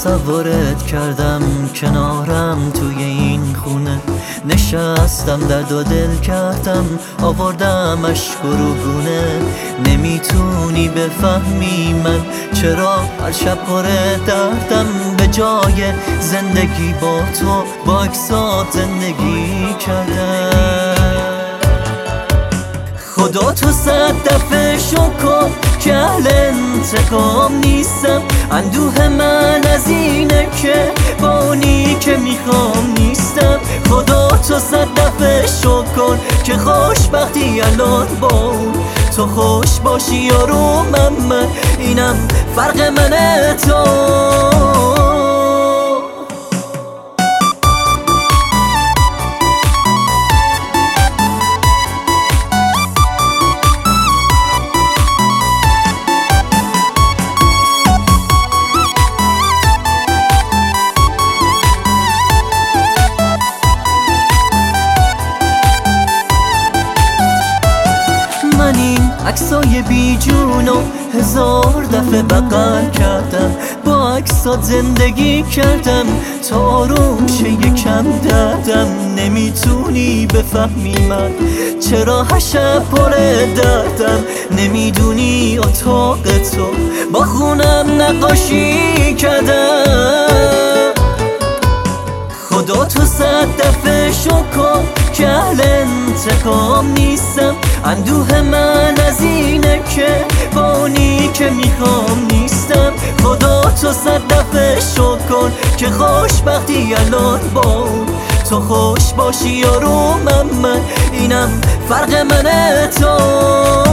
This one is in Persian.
تصورت کردم کنارم توی این خونه، نشستم درد و دل کردم آوردم اشک و روگونه. نمیتونی بفهمی من چرا هر شب پر دردم، به جای زندگی با تو با اکسات زندگی کردم. خدا تو 100 دفعه شکر که اهل انتقام نیستم، اندوه من از اینه که با اونی که میخوام نیستم. خدا تو 100 دفعه شکر که خوشبختی الان با اون، تو خوش باشی یارو من اینم فرق من تو. من این عکسای بی جونو 1000 دفعه بغل کردم، با عکسات زندگی کردم تا آروم شه یکم دردم. نمیتونی بفهمی من چرا هر شب پر دردم، نمیدونی اتاق تو با خونم نقاشی کردم. خدا تو 100 دفعه شکر که اهل انتقام نیستم، اندوه من از اینه که با اونی که میخوام نیستم. خدا تو 100 دفعه شکر که خوشبختی الان با اون، تو خوش باشی یارو من اینم فرق من تو.